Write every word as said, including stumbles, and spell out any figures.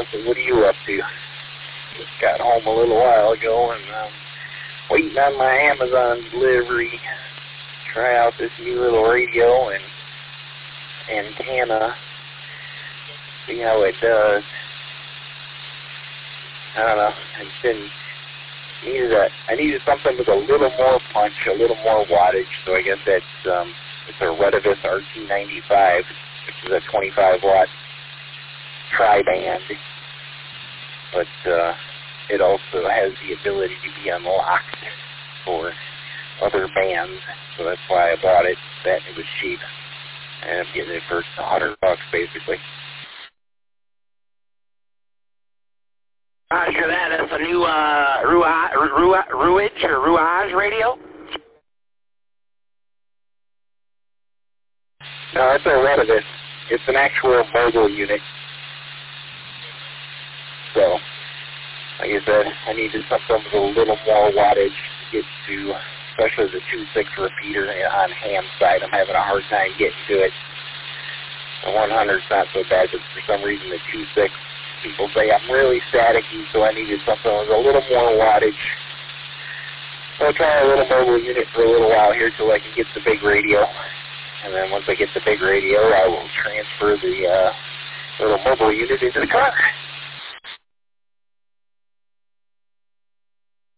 So what are you up to? Just got home a little while ago and um, waiting on my Amazon delivery. Try out this new little radio and antenna. See how it does. I don't know. It's been needed a, I needed something with a little more punch, a little more wattage. So I guess that's um, it's a Retevis R T ninety-five, which is a twenty-five watt tri-band. But uh, it also has the ability to be unlocked for other bands. So that's why I bought it. That it was cheap, and I'm getting it for a hundred bucks basically. Roger that. That's a new uh, Ruage, Ruage, Ruage or Ruage radio? No, it's a Retevis. It's an actual mobile unit. So, like I said, I needed something with a little more wattage to get to, especially the two six repeater on ham side. I'm having a hard time getting to it. The one hundred's not so bad, but for some reason the two six, people say I'm really staticky, so I needed something with a little more wattage. I'll try a little mobile unit for a little while here till I can get the big radio. And then once I get the big radio, I will transfer the uh, little mobile unit into the car.